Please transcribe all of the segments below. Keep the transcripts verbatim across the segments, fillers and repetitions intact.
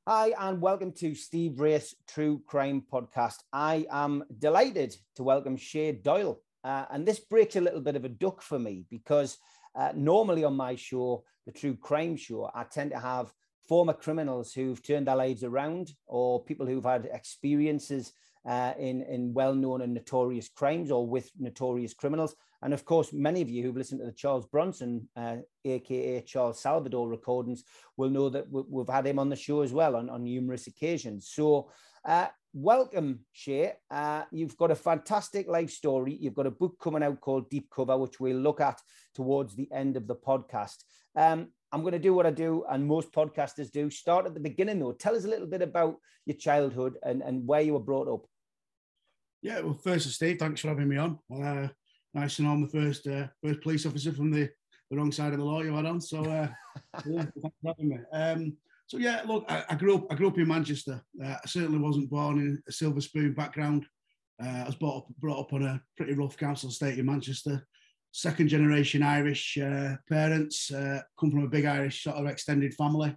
Hi, and welcome to Steve Race True Crime Podcast. I am delighted to welcome Shay Doyle. Uh, and this breaks a little bit of a duck for me because uh, normally on my show, the True Crime Show, I tend to have former criminals who've turned their lives around or people who've had experiences uh, in, in well-known and notorious crimes or with notorious criminals. And of course, many of you who've listened to the Charles Bronson, uh, A K A Charles Salvador recordings will know that we've had him on the show as well on, on numerous occasions. So uh, welcome, Shay. Uh, you've got a fantastic life story. You've got a book coming out called Deep Cover, which we'll look at towards the end of the podcast. Um, I'm going to do what I do and most podcasters do. Start at the beginning, though. Tell us a little bit about your childhood and, and where you were brought up. Yeah, well, first, Steve, thanks for having me on. Uh, nice to know I'm the first uh, first police officer from the, the wrong side of the law you had on. So, uh, yeah, thanks for having me. Um, so, yeah, look, I, I grew up. I grew up in Manchester. Uh, I certainly wasn't born in a silver spoon background. Uh, I was brought up brought up on a pretty rough council estate in Manchester. Second generation Irish uh, parents. Uh, come from a big Irish sort of extended family.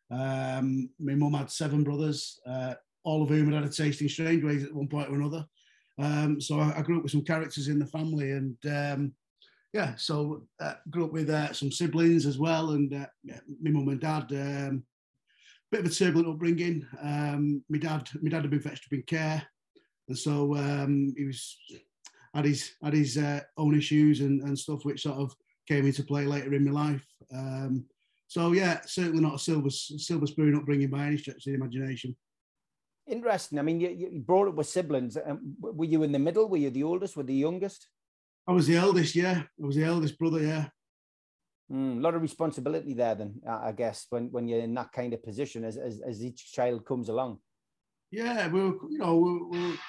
Um, my mum had seven brothers, uh, all of whom had had a taste in strange ways at one point or another. Um, so I, I grew up with some characters in the family, and um, yeah, so uh, grew up with uh, some siblings as well, and uh, yeah, my mum and dad. Um, bit of a turbulent upbringing. Um, my dad, my dad had been fetched up in care, and so um, he was had his had his uh, own issues and, and stuff, which sort of came into play later in my life. Um, so yeah, certainly not a silver silver spoon upbringing by any stretch of the imagination. Interesting. I mean, you, you brought up with siblings. Um, were you in the middle? Were you the oldest? Were the youngest? I was the eldest, yeah. I was the eldest brother, yeah. Mm, a lot of responsibility there then, I guess, when, when you're in that kind of position as, as, as each child comes along. Yeah, we were, you know, we were, we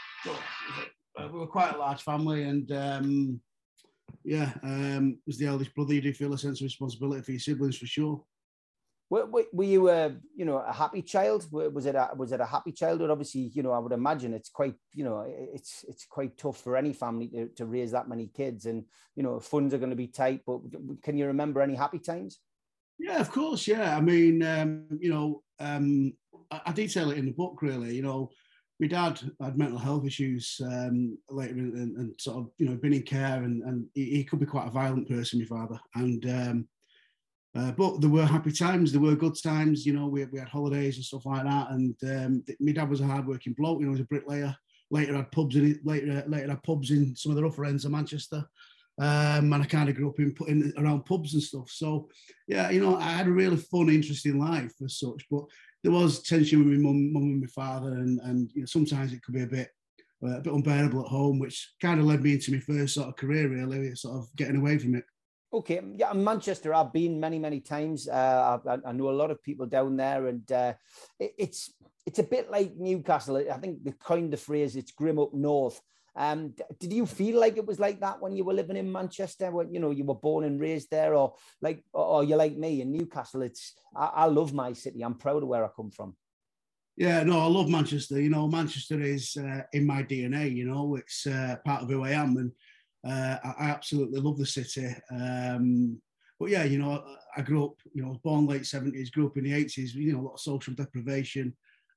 were, we were quite a large family, and um, yeah, um, as the eldest brother, you do feel a sense of responsibility for your siblings for sure. Were, were you a, you know, a happy child? Was it a, was it a happy childhood? Obviously, you know, I would imagine it's quite, you know, it's it's quite tough for any family to, to raise that many kids, and you know, funds are going to be tight. But can you remember any happy times? Yeah, of course. Yeah, I mean, um, you know, um, I, I detail it in the book. Really, you know, my dad had mental health issues um, later, and, and sort of, you know, been in care, and, and he, he could be quite a violent person, my father, and. Um, Uh, but there were happy times, there were good times, you know, we, we had holidays and stuff like that. And um, my dad was a hard-working bloke, you know, he was a bricklayer. Later had pubs in later later had pubs in some of the rougher ends of Manchester. Um, and I kind of grew up in, in around pubs and stuff. So yeah, you know, I had a really fun, interesting life as such. But there was tension with my mum, mum and my father, and and you know, sometimes it could be a bit uh, a bit unbearable at home, which kind of led me into my first sort of career, really, sort of getting away from it. Okay, yeah, Manchester, I've been many, many times. Uh, I, I know a lot of people down there, and uh, it, it's it's a bit like Newcastle. I think they coined the phrase, it's grim up north. Um, did you feel like it was like that when you were living in Manchester, when, you know, you were born and raised there, or like, or you're like me in Newcastle? It's, I, I love my city. I'm proud of where I come from. Yeah, no, I love Manchester. You know, Manchester is uh, in my D N A, you know, it's uh, part of who I am. And Uh, I absolutely love the city. Um, but yeah, you know, I, I grew up, you know, I was born late seventies, grew up in the eighties, you know, a lot of social deprivation.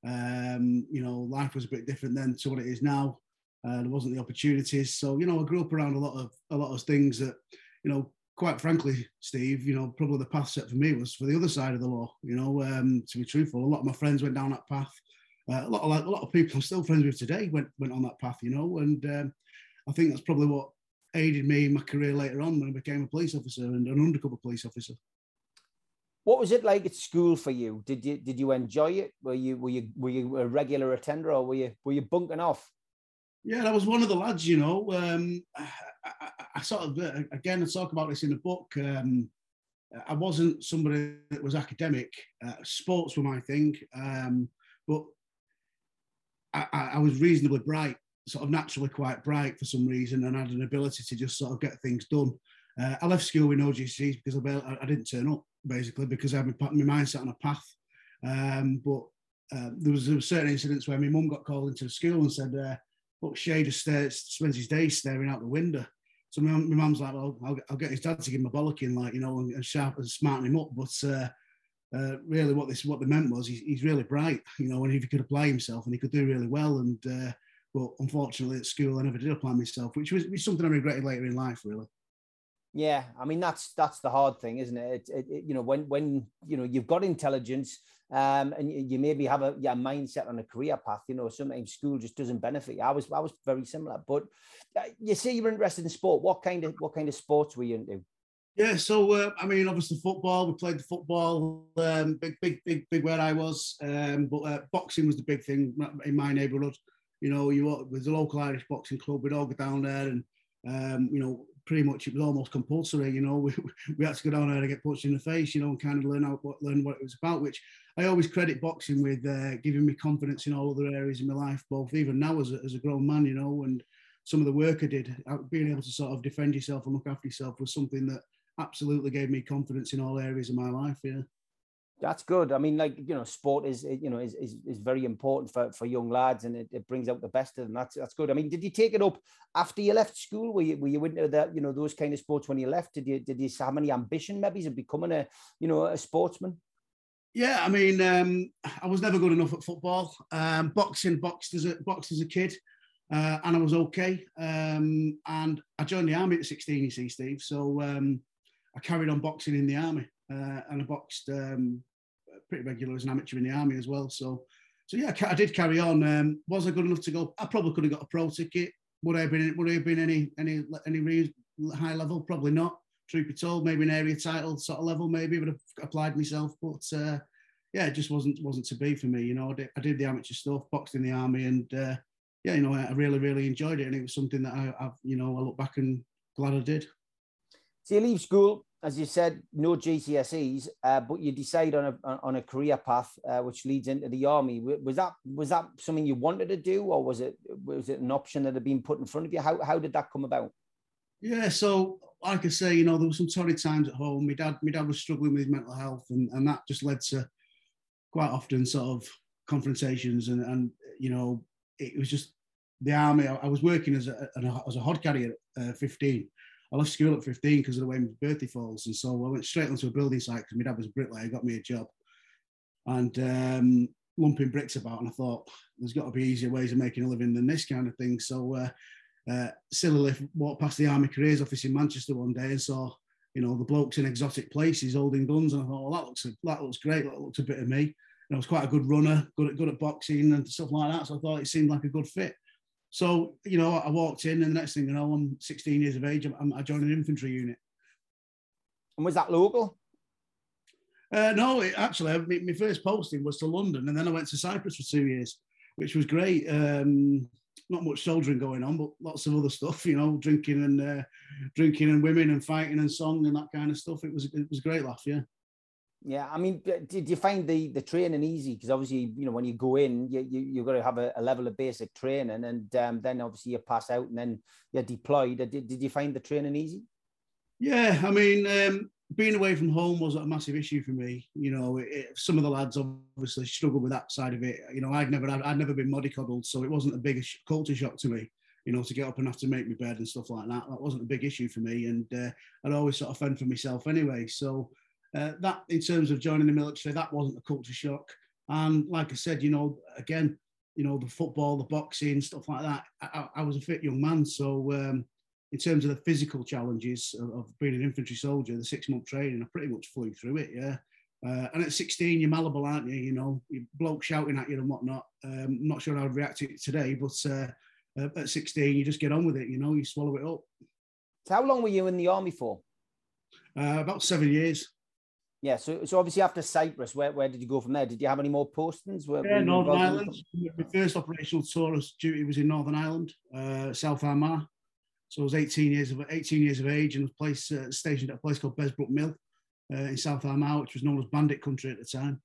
Um, you know, life was a bit different then to what it is now. Uh, there wasn't the opportunities. So, you know, I grew up around a lot of a lot of things that, you know, quite frankly, Steve, you know, probably the path set for me was for the other side of the law, you know, um, to be truthful. A lot of my friends went down that path. Uh, a, lot of, a lot of people I'm still friends with today went, went on that path, you know, and um, I think that's probably what aided me in my career later on when I became a police officer and an undercover police officer. What was it like at school for you? Did you did you enjoy it? Were you were you were you a regular attender, or were you were you bunking off? Yeah, I was one of the lads. You know, um, I, I, I sort of again I talk about this in the book. Um, I wasn't somebody that was academic. Uh, sports were my thing, um, but I, I was reasonably bright. Sort of naturally quite bright for some reason, and had an ability to just sort of get things done. Uh, I left school with no G C Ss because I, I didn't turn up, basically, because I had my, my mindset on a path. Um, but uh, there, was, there was certain incidents where my mum got called into the school and said, uh, look, Shay just stares, spends his days staring out the window. So my, my mum's like, well, I'll, I'll get his dad to give him a bollocking, like, you know, and, and sharp and smarten him up. But uh, uh, really what this what they meant was he's, he's really bright, you know, and if he could apply himself and he could do really well. And uh, but unfortunately at school I never did apply myself, which was, was something I regretted later in life, really. Yeah, I mean that's that's the hard thing, isn't it? It, it, it you know, when when you know you've got intelligence, um, and you, you maybe have a yeah mindset on a career path. You know, sometimes school just doesn't benefit you. I was I was very similar, but uh, you say you were interested in sport. What kind of what kind of sports were you into? Yeah, so uh, I mean, obviously football. We played the football, um, big, big, big, big where I was. Um, but uh, boxing was the big thing in my neighbourhood. You know, you there's a local Irish boxing club. We'd all go down there, and um, you know, pretty much it was almost compulsory. You know, we, we had to go down there and get punched in the face. You know, and kind of learn out what learn what it was about. Which I always credit boxing with uh, giving me confidence in all other areas of my life, both even now as a, as a grown man. You know, and some of the work I did, being able to sort of defend yourself and look after yourself was something that absolutely gave me confidence in all areas of my life. Yeah, that's good. I mean, like, you know, sport is, you know, is is, is very important for, for young lads, and it, it brings out the best of them. That's that's good. I mean, did you take it up after you left school? Were you were you into that, you know, those kind of sports when you left? Did you did you have any ambition maybe of becoming a, you know, a sportsman? Yeah, I mean, um, I was never good enough at football. Um, boxing, boxed as a boxed as a kid. Uh, and I was okay. Um, and I joined the army at sixteen, you see, Steve. So um, I carried on boxing in the army, uh, and I boxed um, pretty regular as an amateur in the army as well. So, so yeah, I did carry on. Um, was I good enough to go? I probably could have got a pro ticket. Would I have been? Would I have been any any any high level? Probably not. Truth be told, maybe an area title sort of level. Maybe I would have applied myself, but uh, yeah, it just wasn't wasn't to be for me. You know, I did, I did the amateur stuff, boxed in the army, and uh, yeah, you know, I really really enjoyed it, and it was something that I, I've you know I look back and glad I did. So you leave school, as you said, no G C S Es, uh, but you decide on a on a career path uh, which leads into the army. Was that was that something you wanted to do, or was it was it an option that had been put in front of you? How how did that come about? Yeah, so like I say, you know, there were some torrid times at home. My dad, my dad was struggling with mental health, and, and that just led to quite often sort of confrontations, and and you know, it was just the army. I, I was working as a, as a hod carrier at uh, fifteen. I left school at fifteen because of the way my birthday falls. And so I went straight onto a building site because my dad was a bricklayer, got me a job. And um, lumping bricks about. And I thought, there's got to be easier ways of making a living than this kind of thing. So uh, uh, sillily walked past the Army Careers Office in Manchester one day and saw, you know, the blokes in exotic places holding guns. And I thought, well, that looks, that looks great. That looks a bit of me. And I was quite a good runner, good at, good at boxing and stuff like that. So I thought it seemed like a good fit. So, you know, I walked in, and the next thing you know, I'm sixteen years of age. I'm, I joined an infantry unit. And was that local? Uh, no, it, actually, my, my first posting was to London, and then I went to Cyprus for two years, which was great. Um, not much soldiering going on, but lots of other stuff, you know, drinking and uh, drinking and women and fighting and song and that kind of stuff. It was it was a great laugh, yeah. Yeah, I mean, did you find the the training easy? Because obviously, you know, when you go in, you you you've got to have a, a level of basic training, and um, then obviously you pass out, and then you're deployed. Did did you find the training easy? Yeah, I mean, um, being away from home wasn't a massive issue for me. You know, it, it, some of the lads obviously struggled with that side of it. You know, I'd never I'd, I'd never been mollycoddled, so it wasn't a big culture shock to me. You know, to get up and have to make my bed and stuff like that. That wasn't a big issue for me, and uh, I'd always sort of fend for myself anyway. So. Uh, that, in terms of joining the military, that wasn't a culture shock. And like I said, you know, again, you know, the football, the boxing, stuff like that, I, I was a fit young man. So um, in terms of the physical challenges of, of being an infantry soldier, the six-month training, I pretty much flew through it, yeah. Uh, and at sixteen, you're malleable, aren't you? You know, you bloke shouting at you and whatnot. Um, I'm not sure how I'd react to it today, but uh, uh, at sixteen, you just get on with it, you know, you swallow it up. So how long were you in the army for? Uh, about seven years. Yeah, so so obviously after Cyprus, where, where did you go from there? Did you have any more postings? Where, yeah, Northern Ireland. My first operational tour of duty was in Northern Ireland, uh, South Armagh. So I was eighteen years of eighteen years of age and was placed uh, stationed at a place called Besbrook Mill uh, in South Armagh, which was known as Bandit Country at the time.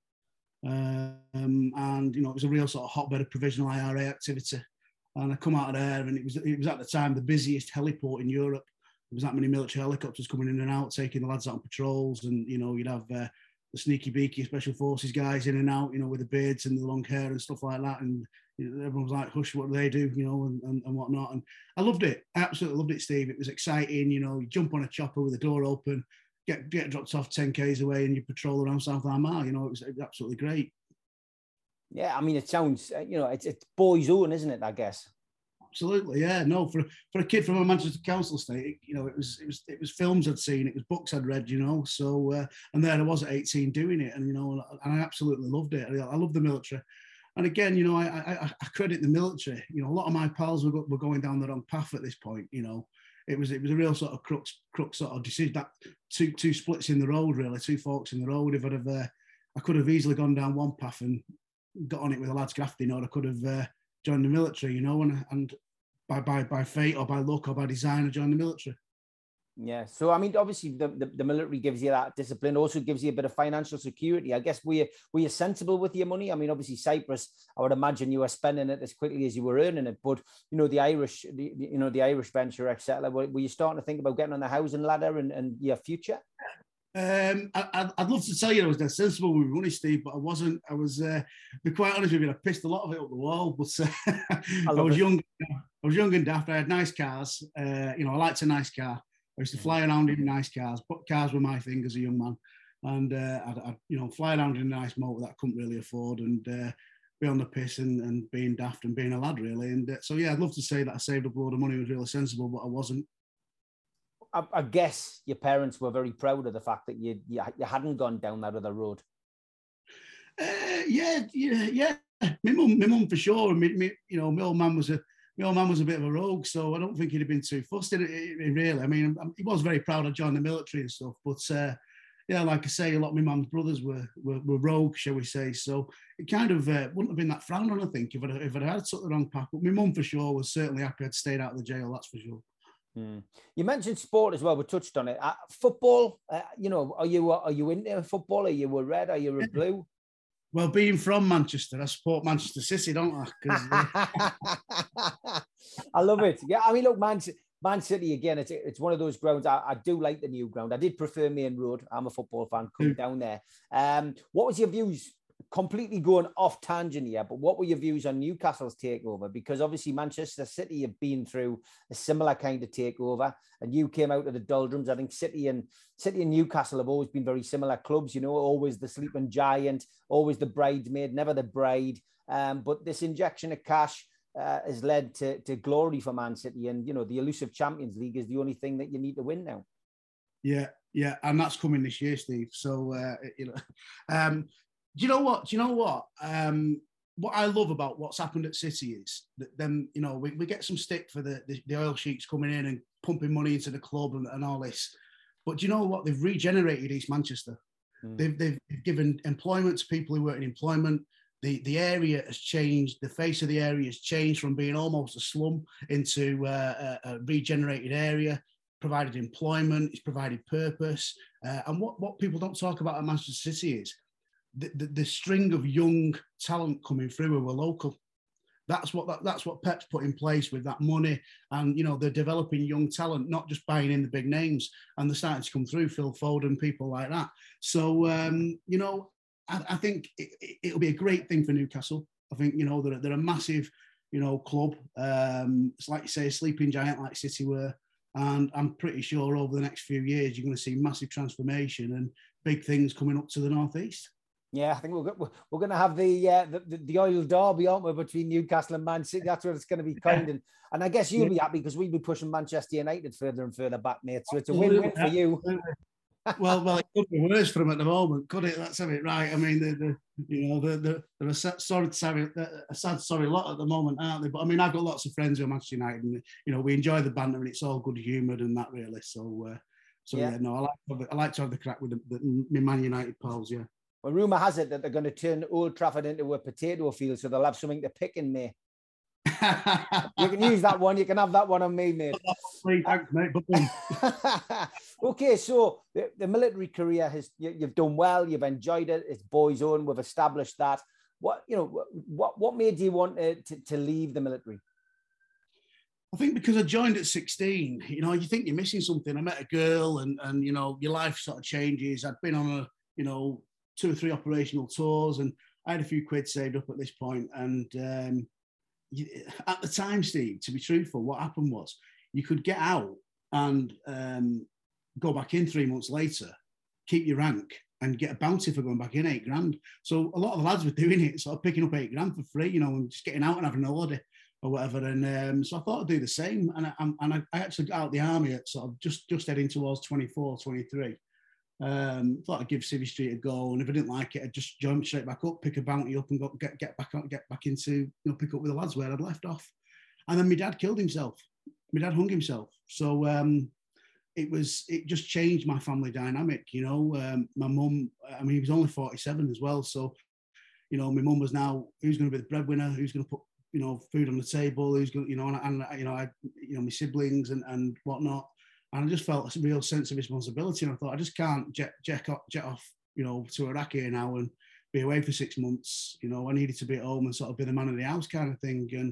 Um, and you know, it was a real sort of hotbed of provisional I R A activity. And I come out of there, and it was it was at the time the busiest heliport in Europe. There was that many military helicopters coming in and out, taking the lads out on patrols, and you know, you'd have uh, the sneaky beaky special forces guys in and out, you know, with the beards and the long hair and stuff like that, and you know, everyone was like, "Hush, what do they do?" You know, and, and, and whatnot. And I loved it, I absolutely loved it, Steve. It was exciting, you know. You jump on a chopper with the door open, get get dropped off ten k's away and you patrol around South Armagh. You know, it was, it was absolutely great. Yeah, I mean, it sounds, you know, it's, it's boys' own, isn't it, I guess? Absolutely, yeah. No, for for a kid from a Manchester council estate, you know, it was it was it was films I'd seen, it was books I'd read, you know. So uh, and there I was at eighteen doing it, and you know, and I absolutely loved it. I, I love the military, and again, you know, I, I I credit the military. You know, a lot of my pals were, go, were going down the wrong path at this point. You know, it was it was a real sort of crux crux sort of decision, that two two splits in the road, really, two forks in the road. If I'd have, uh, I could have easily gone down one path and got on it with a lad's grafting, or I could have uh, joined the military, you know, and and by by by fate or by luck or by design, I joined the military. Yeah. So, I mean, obviously the, the, the military gives you that discipline, also gives you a bit of financial security. I guess, were you, were you sensible with your money? I mean, obviously Cyprus, I would imagine you were spending it as quickly as you were earning it, but, you know, the Irish, the, you know, the Irish venture, et cetera, were, were you starting to think about getting on the housing ladder and, and your future? Um, I, I'd love to tell you I was dead sensible with money, Steve, but I wasn't. I was, uh, to be quite honest with you, I pissed a lot of it up the wall, but uh, I, I was it. young. I was young and daft. I had nice cars. Uh, you know, I liked a nice car. I used to fly around in nice cars. But cars were my thing as a young man, and uh, I'd, I'd, you know, fly around in a nice motor that I couldn't really afford, and uh, be on the piss and, and being daft and being a lad, really. And uh, so, yeah, I'd love to say that I saved up a load of money, was really sensible, but I wasn't. I, I guess your parents were very proud of the fact that you you, you hadn't gone down that other road. Uh, yeah, yeah, yeah. My mum, my mum for sure. And me, me, you know, my old man was a, my old man was a bit of a rogue, so I don't think he'd have been too fussed in it, it really. I mean, he was very proud I joined the military and stuff, but uh, yeah, like I say, a lot of my mum's brothers were, were were rogue, shall we say? So it kind of uh, wouldn't have been that frowned on, I think, if I'd if I'd had took the wrong path. But my mum for sure was certainly happy I'd stayed out of the jail. That's for sure. Mm. You mentioned sport as well. We touched on it. Uh, football. Uh, you know, are you are you into football? Are you a red? Are you a blue? Well, being from Manchester, I support Manchester City, don't I? Uh... I love it. Yeah, I mean, look, Man, Man City again. It's it's one of those grounds. I, I do like the new ground. I did prefer Main Road. I'm a football fan. Come mm. down there. Um, what was your views? Completely going off tangent here, but what were your views on Newcastle's takeover? Because obviously Manchester City have been through a similar kind of takeover, and you came out of the doldrums. I think City and City and Newcastle have always been very similar clubs. You know, always the sleeping giant, always the bridesmaid, never the bride. Um, but this injection of cash uh, has led to, to glory for Man City, and you know the elusive Champions League is the only thing that you need to win now. Yeah, yeah, and that's coming this year, Steve. So uh, you know. Um, Do you know what? Do you know what? Um, what I love about what's happened at City is that then, you know, we, we get some stick for the, the, the oil sheiks coming in and pumping money into the club and, and all this. But do you know what? They've regenerated East Manchester. Mm. They've, they've given employment to people who work in employment. The, the area has changed. The face of the area has changed from being almost a slum into uh, a, a regenerated area. Provided employment, it's provided purpose. Uh, and what, what people don't talk about at Manchester City is The, the, the string of young talent coming through who were local. That's what that, that's what Pep's put in place with that money, and you know they're developing young talent, not just buying in the big names, and they're starting to come through, Phil Foden, people like that. So um, you know, I, I think it, it'll be a great thing for Newcastle. I think you know they're, they're a massive, you know, club. Um, it's like you say, a sleeping giant like City were, and I'm pretty sure over the next few years you're going to see massive transformation and big things coming up to the northeast. Yeah, I think we're we're going to have the, uh, the the oil derby, aren't we, between Newcastle and Man City? That's what it's going to be kind. And, and I guess you'll be happy because we'll be pushing Manchester United further and further back, mate. So it's a win-win for you. well, well, it could be worse for them at the moment, could it? That's it, right? I mean, the, the you know, the, the, they're a sad, sorry, a sad, sorry lot at the moment, aren't they? But I mean, I've got lots of friends who are Manchester United, and you know, we enjoy the banter, and it's all good humoured and that, really. So, uh, so yeah. yeah, no, I like I like to have the crack with the, the, my Man United pals, yeah. Well, rumour has it that they're going to turn Old Trafford into a potato field, so they'll have something to pick in May. You can use that one. You can have that one on me, mate. Thanks, mate. Okay, so the, the military career has you, you've done well. You've enjoyed it. It's boys' own. We've established that. What you know? What what made you want to, to, to leave the military? I think because I joined at sixteen. You know, you think you're missing something. I met a girl, and and you know, your life sort of changes. I'd been on a you know. two or three operational tours, and I had a few quid saved up at this point. And um, you, at the time, Steve, to be truthful, what happened was you could get out and um, go back in three months later keep your rank and get a bounty for going back in, eight grand. So a lot of the lads were doing it, sort of picking up eight grand for free, you know, and just getting out and having a holiday or whatever. And um, so I thought I'd do the same. And I, and I, I actually got out of the army at sort of just, just heading towards twenty-four, twenty-three. Um, thought I'd give Civvy Street a go, and if I didn't like it, I'd just jump straight back up, pick a bounty up, and go, get get back on, get back into, you know, pick up with the lads where I'd left off. And then my dad killed himself. My dad hung himself. So um, it was it just changed my family dynamic. You know, um, my mum. I mean, he was only forty-seven as well. So, you know, my mum was now who's going to be the breadwinner, who's going to put, you know, food on the table, who's going, you know, and, and you know, I, you know, my siblings and and whatnot. And I just felt a real sense of responsibility. And I thought, I just can't jet, jet, off, jet off, you know, to Iraq here now and be away for six months. You know, I needed to be at home and sort of be the man of the house kind of thing. And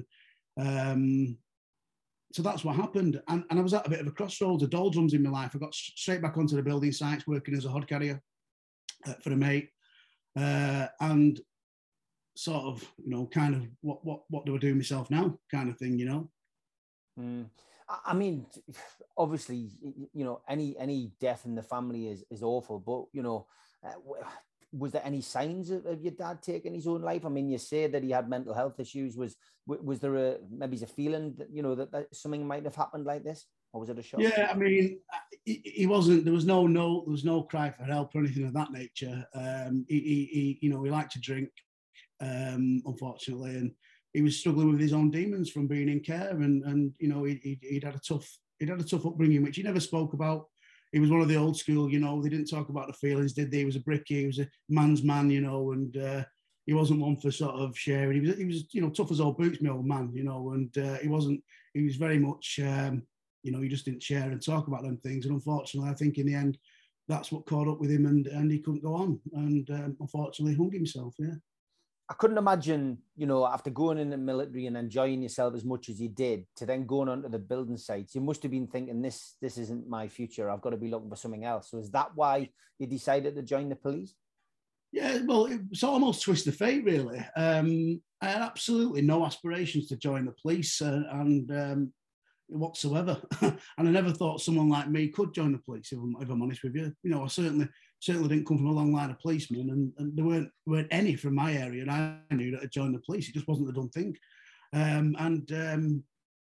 um, so that's what happened. And, and I was at a bit of a crossroads, a doldrums in my life. I got straight back onto the building sites, working as a hod carrier uh, for a mate. Uh, and sort of, you know, kind of what, what, what do I do myself now kind of thing, you know? Mm. I mean, obviously, you know, any any death in the family is, is awful, but, you know, uh, was there any signs of, of your dad taking his own life? I mean, you say that he had mental health issues. Was was there a, maybe a feeling that, you know, that, that something might have happened like this? Or was it a shock? Yeah, I mean, he, he wasn't, there was no, no, there was no cry for help or anything of that nature. Um, he, he, he, you know, he liked to drink, um, unfortunately, and he was struggling with his own demons from being in care, and and you know he, he, he'd had a tough he'd had a tough upbringing, which he never spoke about. He was one of the old school, you know. They didn't talk about the feelings, did they? He was a brickie, he was a man's man, you know, and uh, he wasn't one for sort of sharing. He was he was you know tough as old boots, my old man, you know, and uh, he wasn't. He was very much, um, you know, he just didn't share and talk about them things. And unfortunately, I think in the end, that's what caught up with him, and and he couldn't go on, and um, unfortunately hung himself. Yeah. I couldn't imagine, you know, after going in the military and enjoying yourself as much as you did, to then going onto the building sites, you must have been thinking, this this isn't my future. I've got to be looking for something else. So is that why you decided to join the police? Yeah, well, it's almost twist of fate, really. Um, I had absolutely no aspirations to join the police uh, and um, whatsoever. And I never thought someone like me could join the police, if I'm, if I'm honest with you. You know, I certainly certainly didn't come from a long line of policemen, and, and there weren't weren't any from my area, and I knew that I'd joined the police. It just wasn't the done thing. Um, and um,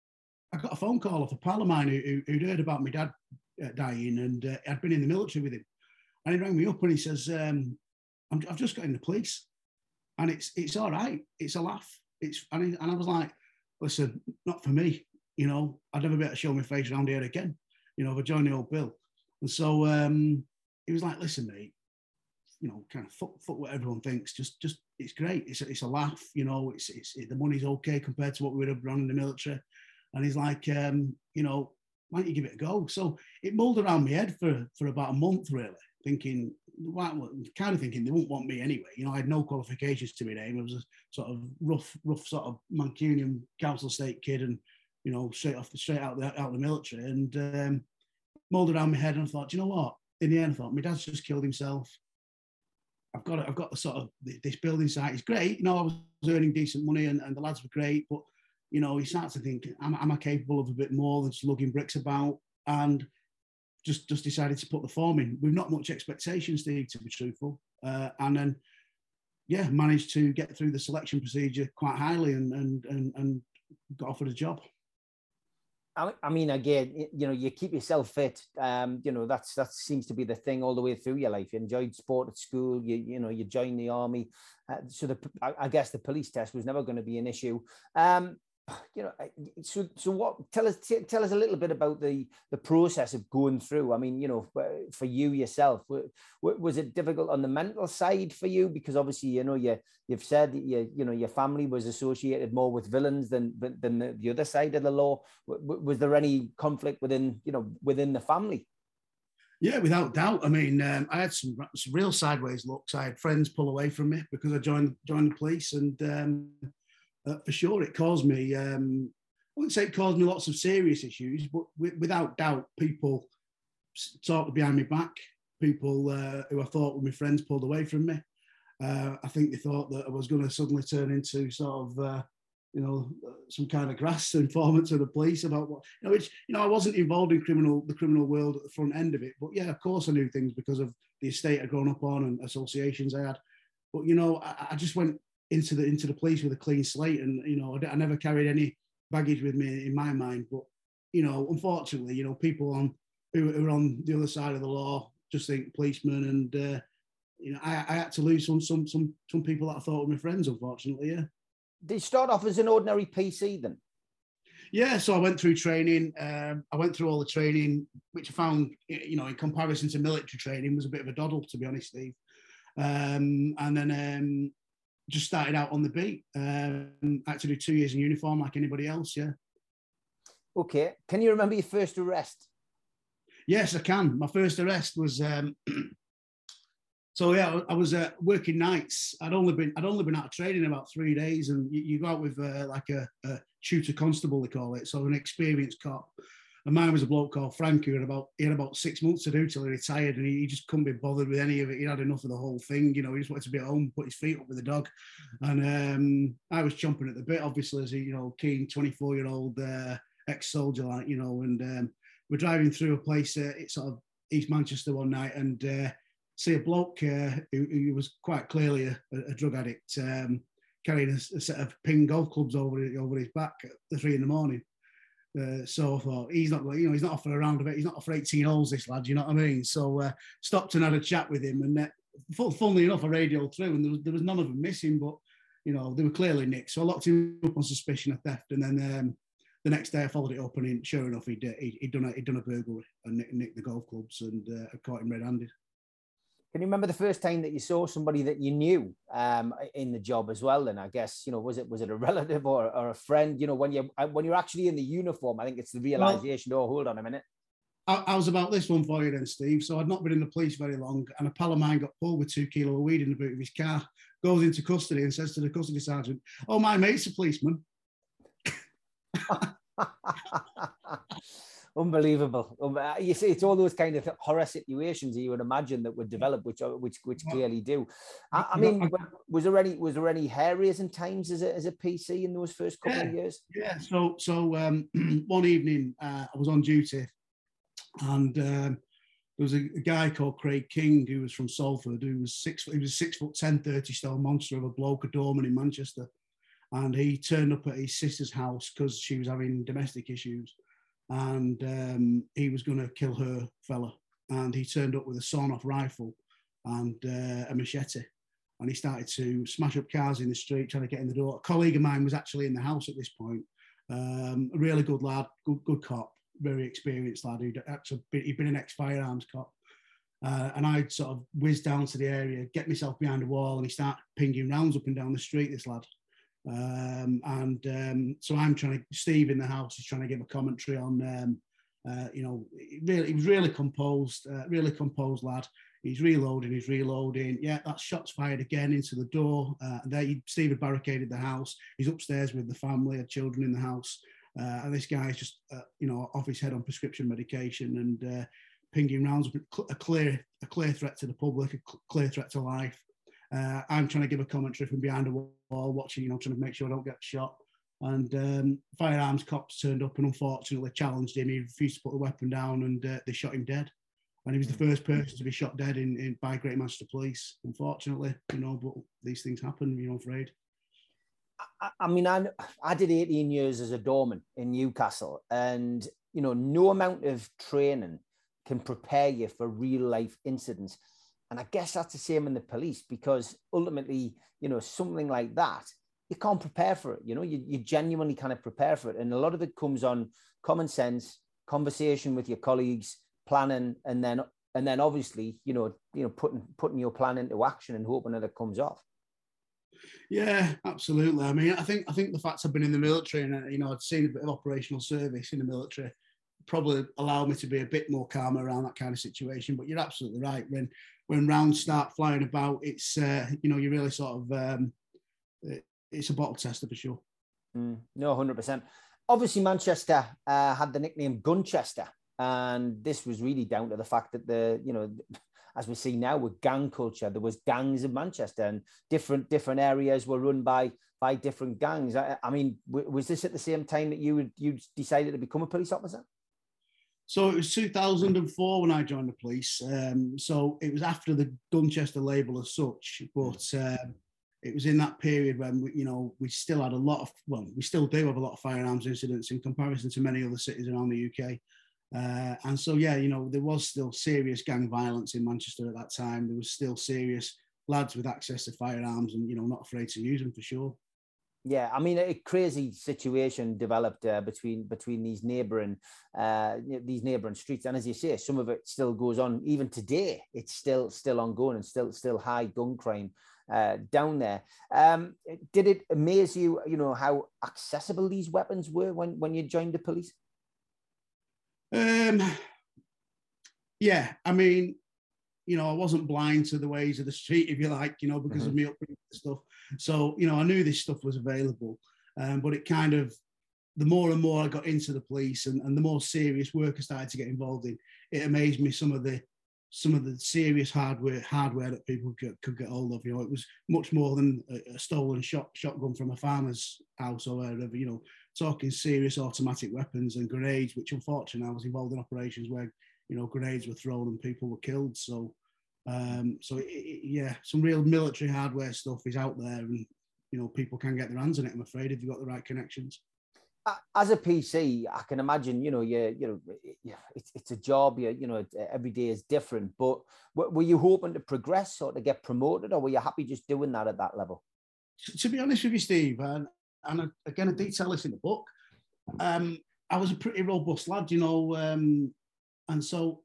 I got a phone call off a pal of mine who, who'd heard about my dad uh, dying, and uh, I'd been in the military with him. And he rang me up and he says, um, I'm, I've just got in the police, and it's it's all right. It's a laugh. It's and, he, and I was like, listen, not for me. You know, I'd never be able to show my face around here again. You know, if I joined the old Bill. And so um, he was like, listen, mate, you know, kind of fuck, fuck what everyone thinks. Just, just, it's great. It's a, it's a laugh. You know, it's, it's it, the money's okay compared to what we would have run in the military. And he's like, um, you know, why don't you give it a go? So it mulled around my head for for about a month, really, thinking, why, kind of thinking they won't want me anyway. You know, I had no qualifications to my name. I was a sort of rough, rough sort of Mancunian council estate kid, and you know, straight off the straight out the out of the military, and um, mulled around my head, and I thought, you know what? In the end, I thought my dad's just killed himself. I've got it. I've got the sort of this building site. It's great. You know, I was earning decent money, and, and the lads were great, but you know, you start to think, am, am I capable of a bit more than just lugging bricks about? And just just decided to put the form in with not much expectations, Steve, to be truthful. Uh, and then, yeah, managed to get through the selection procedure quite highly, and and and, and got offered a job. I mean, again, you know, you keep yourself fit. Um, you know, that's that seems to be the thing all the way through your life. You enjoyed sport at school. You you know, you joined the army. Uh, so the I guess the police test was never going to be an issue. Um, you know, so so what? Tell us tell us a little bit about the the process of going through. I mean, you know, for you yourself, was it difficult on the mental side for you? Because obviously, you know, you you've said that you you know your family was associated more with villains than than the, the other side of the law. Was there any conflict within you know within the family? Yeah, without doubt. I mean, um, I had some, some real sideways looks. I had friends pull away from me because I joined joined the police, and um, Uh, for sure, it caused me, um, I wouldn't say it caused me lots of serious issues, but w- without doubt, people talked behind my back. People uh, who I thought were my friends pulled away from me. Uh, I think they thought that I was going to suddenly turn into sort of, uh, you know, some kind of grass informant to the police about what, you know, which, you know, I wasn't involved in criminal, the criminal world at the front end of it, but yeah, of course I knew things because of the estate I'd grown up on and associations I had. But, you know, I, I just went into the, into the police with a clean slate, and, you know, I, I never carried any baggage with me in my mind. But, you know, unfortunately, you know, people on who are on the other side of the law just think policemen, and, uh, you know, I, I had to lose some, some, some, some people that I thought were my friends, unfortunately, yeah. Did you start off as an ordinary P C then? Yeah, so I went through training. Um, I went through all the training, which I found, you know, in comparison to military training, was a bit of a doddle, to be honest, Steve. Um, and then um, just started out on the beat. Um, I had to do two years in uniform like anybody else, yeah. Okay. Can you remember your first arrest? Yes, I can. My first arrest was... Um, So yeah, I was uh, working nights. I'd only been I'd only been out of training about three days, and you, you go out with uh, like a, a tutor constable, they call it, so an experienced cop. And mine was a bloke called Frank, who had about he had about six months to do till he retired, and he, he just couldn't be bothered with any of it. He had enough of the whole thing, you know. He just wanted to be at home, put his feet up with the dog, and um, I was chomping at the bit, obviously, as a you know keen twenty-four year old uh, ex-soldier, like you know. And um, we're driving through a place, uh, it's sort of East Manchester one night, and. Uh, see a bloke uh, who, who was quite clearly a, a drug addict um, carrying a, a set of ping golf clubs over, over his back at the three in the morning. Uh, so I thought, he's not, you know, he's not off for a round of it. He's not off for eighteen holes, this lad, you know what I mean? So uh, stopped and had a chat with him. And uh, funnily enough, I radioed through, and there was, there was none of them missing, but, you know, they were clearly nicked. So I locked him up on suspicion of theft. And then um, the next day I followed it up, and sure enough, he'd, he'd, he'd, done, a, he'd done a burglary and nicked, nicked the golf clubs, and uh, I caught him red-handed. Can you remember the first time that you saw somebody that you knew um, in the job as well? And I guess, you know, was it was it a relative or, or a friend? You know, when you when you're actually in the uniform, I think it's the realization. Well, oh, hold on a minute. I, I was about this one for you then, Steve. So I'd not been in the police very long, and a pal of mine got pulled with two kilo of weed in the boot of his car. Goes into custody and says to the custody sergeant, "Oh, my mate's a policeman." Unbelievable. You see, it's all those kind of horror situations that you would imagine that would develop, which which which clearly do. I, I mean, was there any was there any hair raising times as a as a P C in those first couple yeah, of years? Yeah. So so um, one evening uh, I was on duty, and um, there was a, a guy called Craig King who was from Salford, who was six he was a six foot ten, thirty stone monster of a bloke, a doorman in Manchester, and he turned up at his sister's house because she was having domestic issues. And um, he was going to kill her fella. And he turned up with a sawn-off rifle and uh, a machete. And he started to smash up cars in the street, trying to get in the door. A colleague of mine was actually in the house at this point. Um, a really good lad, good, good cop, very experienced lad. Who'd actually been, he'd been an ex-firearms cop. Uh, and I'd sort of whiz down to the area, get myself behind a wall, and he started pinging rounds up and down the street, this lad. Um, and um, so I'm trying to, Steve in the house is trying to give a commentary on, um, uh, you know, really, he was really composed, uh, really composed lad. He's reloading, he's reloading. Yeah, that shot's fired again into the door. Uh, and there, Steve had barricaded the house. He's upstairs with the family, had children in the house. Uh, and this guy's just, uh, you know, off his head on prescription medication and uh, pinging rounds, a clear, a clear threat to the public, a clear threat to life. Uh, I'm trying to give a commentary from behind a wall, watching, you know, trying to make sure I don't get shot. And um, firearms cops turned up and unfortunately challenged him. He refused to put the weapon down, and uh, they shot him dead. And he was the first person to be shot dead in, in by Great Manchester Police, unfortunately, you know, but these things happen, you know, afraid. I, I mean, I, I did eighteen years as a doorman in Newcastle, and, you know, no amount of training can prepare you for real life incidents. And I guess that's the same in the police, because ultimately, you know, something like that, you can't prepare for it. You know, you, you genuinely kind of prepare for it. And a lot of it comes on common sense, conversation with your colleagues, planning, and then and then obviously, you know, you know, putting putting your plan into action and hoping that it comes off. Yeah, absolutely. I mean, I think I think the fact I've been in the military and, you know, I'd seen a bit of operational service in the military probably allowed me to be a bit more calm around that kind of situation. But you're absolutely right. When when rounds start flying about, it's, uh, you know, you really sort of, um, it, it's a bottle tester for sure. Mm, no, one hundred percent. Obviously, Manchester uh, had the nickname Gunchester. And this was really down to the fact that the, you know, as we see now with gang culture, there was gangs in Manchester, and different different areas were run by by different gangs. I, I mean, w- was this at the same time that you would, you decided to become a police officer? So it was two thousand four when I joined the police. Um, so it was after the Dunchester label as such, but um, it was in that period when we, you know, we still had a lot of, well, we still do have a lot of firearms incidents in comparison to many other cities around the U K. Uh, and so, yeah, you know, there was still serious gang violence in Manchester at that time. There was still serious lads with access to firearms and, you know, not afraid to use them for sure. Yeah, I mean, a crazy situation developed uh, between between these neighbouring uh, these neighbouring streets, and as you say, some of it still goes on even today. It's still still ongoing and still still high gun crime uh, down there. Um, did it amaze you, you know, how accessible these weapons were when when you joined the police? Um, yeah, I mean, you know, I wasn't blind to the ways of the street, if you like, you know, because mm-hmm. of me upbringing and stuff. So, you know, I knew this stuff was available, um, but it kind of, the more and more I got into the police and, and the more serious work I started to get involved in, it amazed me some of the some of the serious hardware hardware that people could, could get hold of. You know, it was much more than a, a stolen shot, shotgun from a farmer's house or wherever, you know, talking serious automatic weapons and grenades, which unfortunately I was involved in operations where, you know, grenades were thrown and people were killed. So, um, so it, it, yeah, some real military hardware stuff is out there, and you know, people can get their hands on it, I'm afraid, if you've got the right connections. As a P C, I can imagine, you know, you you know, it's it's a job. You you know, every day is different. But were you hoping to progress or to get promoted, or were you happy just doing that at that level? To be honest with you, Steve, and, and again, I detail this in the book. Um, I was a pretty robust lad, you know, um, and so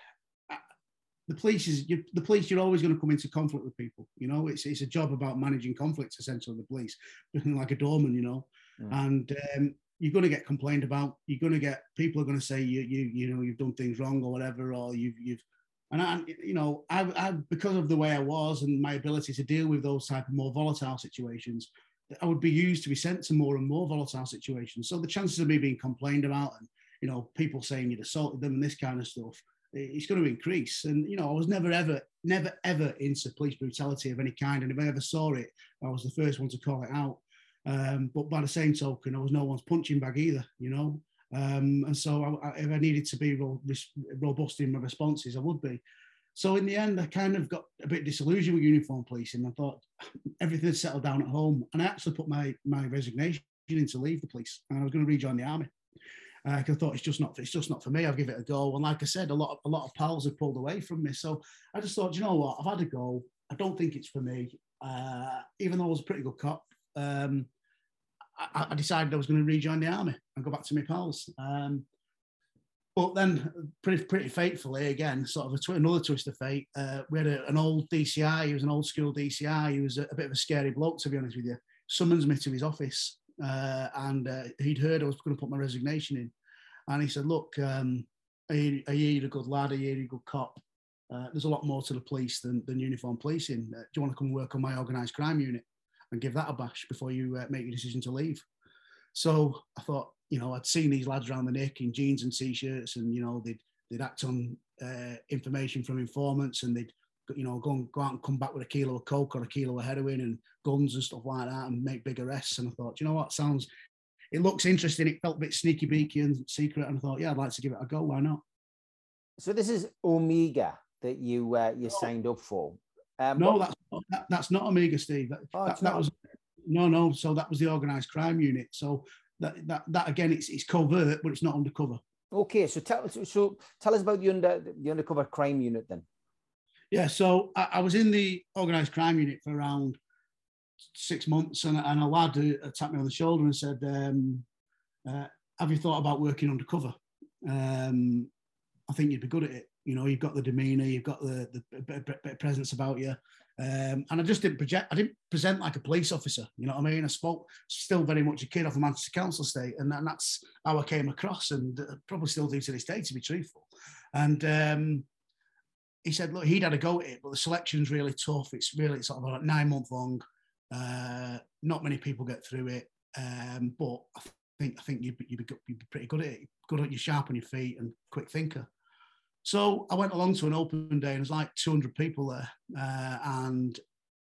the police is you, the police. You're always going to come into conflict with people. You know, it's it's a job about managing conflicts. Essentially, the police, like a doorman, you know, mm. and um, you're going to get complained about. You're going to get people are going to say you you you know you've done things wrong or whatever, or you've you've and I you know I, I because of the way I was and my ability to deal with those type of more volatile situations, I would be used to be sent to more and more volatile situations. So the chances of me being complained about and you know people saying you'd assaulted them and this kind of stuff, it's going to increase. And you know I was never ever never ever into police brutality of any kind, and if I ever saw it, I was the first one to call it out. Um, but by the same token, I was no one's punching bag either, you know. Um, and so I, I, if I needed to be ro- robust in my responses, I would be. So in the end, I kind of got a bit disillusioned with uniform policing. I thought everything had settled down at home. And I actually put my, my resignation in to leave the police. And I was going to rejoin the army. Uh, I thought it's just not it's just not for me. I'll give it a go. And like I said, a lot of, a lot of pals have pulled away from me. So I just thought, you know what, I've had a go. I don't think it's for me. Uh, even though I was a pretty good cop, um, I, I decided I was going to rejoin the army and go back to my pals. Um, but then, pretty pretty fatefully, again, sort of a tw- another twist of fate, uh, we had a, an old D C I. He was an old school D C I. He was a, a bit of a scary bloke, to be honest with you. Summons me to his office, uh, and uh, he'd heard I was going to put my resignation in. And he said, look, um, are, you, are you a good lad? Are you a good cop? Uh, there's a lot more to the police than, than uniform policing. Uh, do you want to come work on my organised crime unit and give that a bash before you uh, make your decision to leave? So I thought, you know, I'd seen these lads around the neck in jeans and t-shirts, and you know, they'd they'd act on uh, information from informants, and they'd you know go and go out and come back with a kilo of coke or a kilo of heroin and guns and stuff like that, and make big arrests. And I thought, you know what, sounds, it looks interesting. It felt a bit sneaky beaky and secret, and I thought, yeah, I'd like to give it a go. Why not? So this is Omega that you uh, you no. signed up for. Um, no, what... that's that, that's not Omega, Steve. That, oh, that, that was no, no. So that was the organised crime unit. So that that, that again, it's it's covert, but it's not undercover. Okay, so tell so, so tell us about the under the undercover crime unit then. Yeah, so I, I was in the organised crime unit for around six months, and, and a lad who tapped me on the shoulder and said, um, uh, "Have you thought about working undercover? Um, I think you'd be good at it. You know, you've got the demeanour, you've got the, the bit, bit, bit of presence about you." Um, and I just didn't project. I didn't present like a police officer. You know what I mean? I spoke still very much a kid off a Manchester Council estate, and, and that's how I came across, and uh, probably still do to this day, to be truthful. And um, he said, "Look, he'd had a go at it, but the selection's really tough. It's really sort of like nine month long. Uh, not many people get through it, um, but I think I think you'd be, you'd, be, you'd be pretty good at it. Good at you, sharp on your feet, and quick thinker." So I went along to an open day, and there's like two hundred people there, uh, and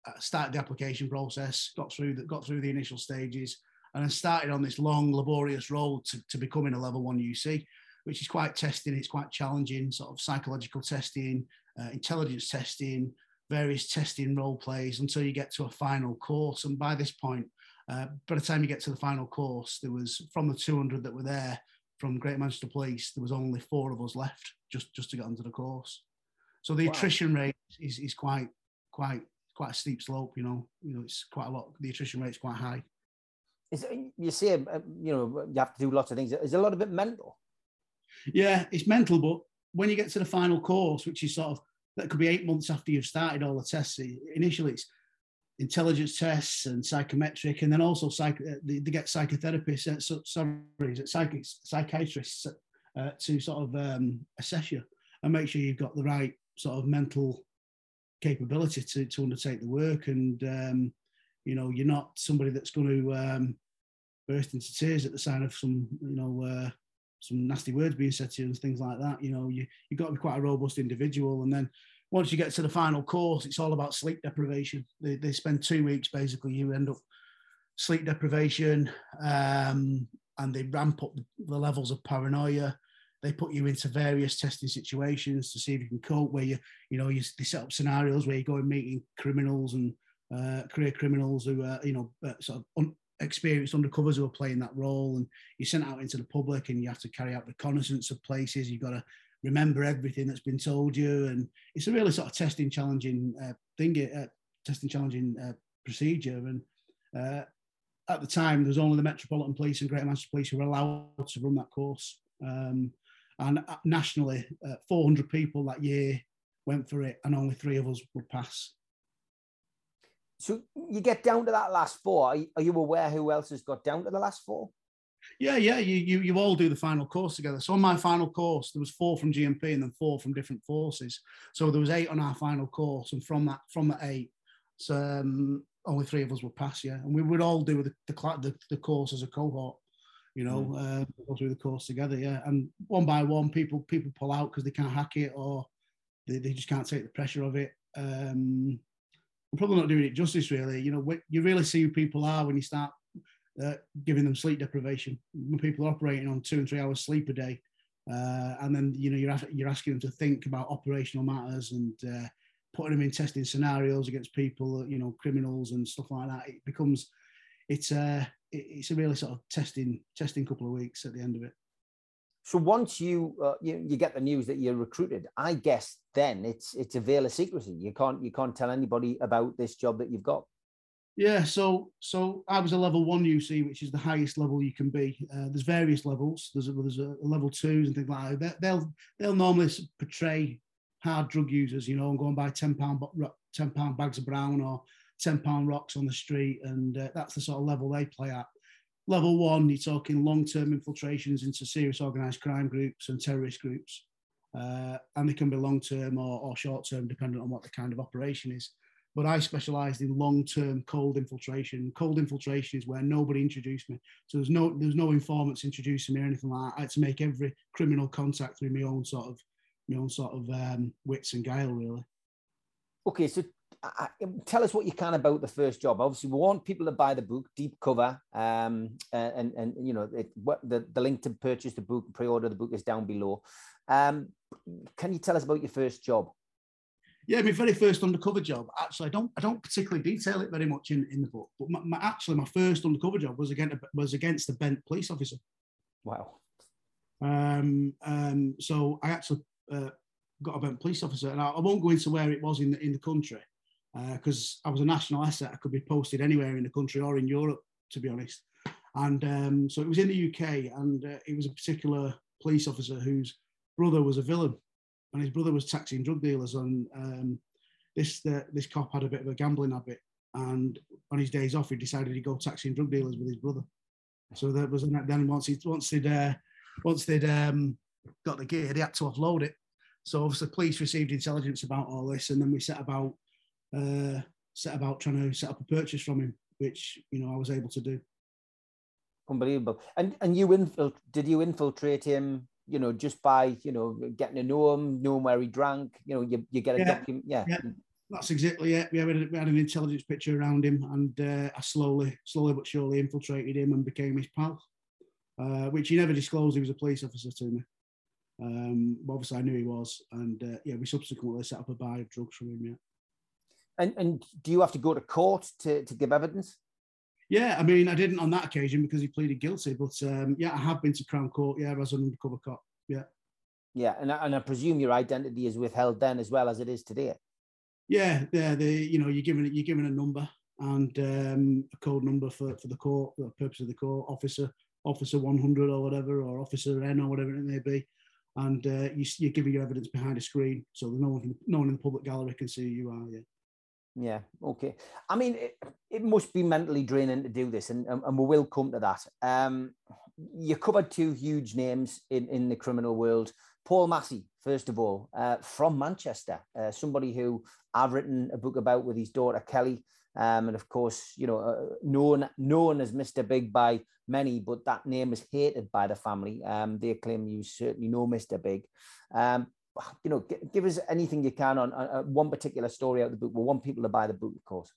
started the application process, got through the, got through the initial stages, and then started on this long, laborious road to, to becoming a level one U C, which is quite testing. It's quite challenging, sort of psychological testing, uh, intelligence testing, various testing role plays until you get to a final course. And by this point, uh, by the time you get to the final course, there was, from the two hundred that were there from Great Manchester Police, there was only four of us left just, just to get onto the course. So the wow. attrition rate is, is quite, quite, quite a steep slope, you know, you know, it's quite a lot. The attrition rate is quite high. Is, you see, you know, you have to do lots of things. Is a lot of it mental? Yeah, it's mental, but when you get to the final course, which is sort of, that could be eight months after you've started all the tests, initially it's intelligence tests and psychometric, and then also psych, they, they get psychotherapists, uh, so, sorry, psych, psychiatrists uh, to sort of um, assess you and make sure you've got the right sort of mental capability to, to undertake the work. And, um, you know, you're not somebody that's going to um, burst into tears at the sign of some, you know, uh, some nasty words being said to you and things like that. You know, you, you've got to be quite a robust individual. And then once you get to the final course, it's all about sleep deprivation. They, they spend two weeks, basically, you end up sleep deprivation, um, and they ramp up the levels of paranoia. They put you into various testing situations to see if you can cope, where you, you know, you, they set up scenarios where you go and meeting criminals and uh, career criminals who are, you know, uh, sort of un- experienced undercovers who are playing that role, and you're sent out into the public and you have to carry out reconnaissance of places. You've got to remember everything that's been told you, and it's a really sort of testing, challenging uh, thing, uh, testing, challenging uh, procedure. And uh, at the time, there was only the Metropolitan Police and Greater Manchester Police who were allowed to run that course. Um, and nationally, uh, four hundred people that year went for it, and only three of us would pass. So you get down to that last four. Are you, are you aware who else has got down to the last four? Yeah, yeah. You, you you all do the final course together. So on my final course, there was four from G M P and then four from different forces. So there was eight on our final course, and from that from the eight, so um, only three of us would pass. Yeah, and we would all do the the, the, the course as a cohort. You know, mm. uh, go through the course together. Yeah, and one by one, people people pull out because they can't hack it, or they, they just can't take the pressure of it. Um, I'm probably not doing it justice, really. You know, you really see who people are when you start uh, giving them sleep deprivation. When people are operating on two and three hours sleep a day, uh, and then you know you're you're asking them to think about operational matters and uh, putting them in testing scenarios against people, you know, criminals and stuff like that. It becomes it's a it's a really sort of testing testing couple of weeks at the end of it. So once you, uh, you you get the news that you're recruited, I guess then it's it's a veil of secrecy. You can't you can't tell anybody about this job that you've got. Yeah, so so I was a level one U C, which is the highest level you can be. Uh, there's various levels. There's a, there's a level twos and things like that. They'll they'll normally portray hard drug users, you know, and go and buy ten pound ten pound bags of brown or ten pound rocks on the street, and uh, that's the sort of level they play at. Level one, you're talking long-term infiltrations into serious organised crime groups and terrorist groups. Uh, and they can be long-term or, or short-term, depending on what the kind of operation is. But I specialised in long-term cold infiltration. Cold infiltration is where nobody introduced me. So there's no there's no informants introducing me or anything like that. I had to make every criminal contact through my own sort of my own sort of um, wits and guile, really. Okay, so Uh, tell us what you can about the first job. Obviously, we want people to buy the book, Deep Cover, um, and and you know it, what the, the link to purchase the book, pre-order the book is down below. Um, can you tell us about your first job? Yeah, my very first undercover job. Actually, I don't I don't particularly detail it very much in, in the book, but my, my, actually my first undercover job was against was against a bent police officer. Wow. Um, um, so I actually uh, got a bent police officer, and I, I won't go into where it was in the in the country. Because uh, I was a national asset, I could be posted anywhere in the country or in Europe, to be honest. And um, so it was in the U K, and uh, it was a particular police officer whose brother was a villain, and his brother was taxing drug dealers. And um, this uh, this cop had a bit of a gambling habit, and on his days off, he decided he'd go taxing drug dealers with his brother. So that was then once he once they'd uh, once they'd um, got the gear, they had to offload it. So obviously, police received intelligence about all this, and then we set about. Uh, set about trying to set up a purchase from him, which you know I was able to do. Unbelievable. And and you infilt did you infiltrate him? You know, just by you know getting to know him, knowing where he drank. You know, you you get a yeah, document. Yeah. yeah. That's exactly it. We had, we had an intelligence picture around him, and uh, I slowly, slowly but surely infiltrated him and became his pal, uh, which he never disclosed he was a police officer to me. Um, but obviously, I knew he was, and uh, yeah, we subsequently set up a buy of drugs from him. Yeah. And and do you have to go to court to, to give evidence? Yeah, I mean, I didn't on that occasion because he pleaded guilty, but um, yeah, I have been to Crown Court, yeah, as an undercover cop, yeah. Yeah, and, and I presume your identity is withheld then as well as it is today. Yeah, yeah, the you know, you're given you're given a number and um, a code number for, for the court, for the purpose of the court, officer, officer one hundred or whatever, or officer N or whatever it may be, and uh, you, you're giving your evidence behind a screen, so no one, no one in the public gallery can see who you are. Yeah. Yeah. Okay. I mean, it, it must be mentally draining to do this, and, and we will come to that. Um, you covered two huge names in, in the criminal world. Paul Massey, first of all, uh, from Manchester, uh, somebody who I've written a book about with his daughter Kelly, um, and of course, you know, uh, known known as Mister Big by many, but that name is hated by the family. Um, they claim you certainly know Mister Big. Um, you know, g- give us anything you can on uh, one particular story out of the book. We want people to buy the book, of course.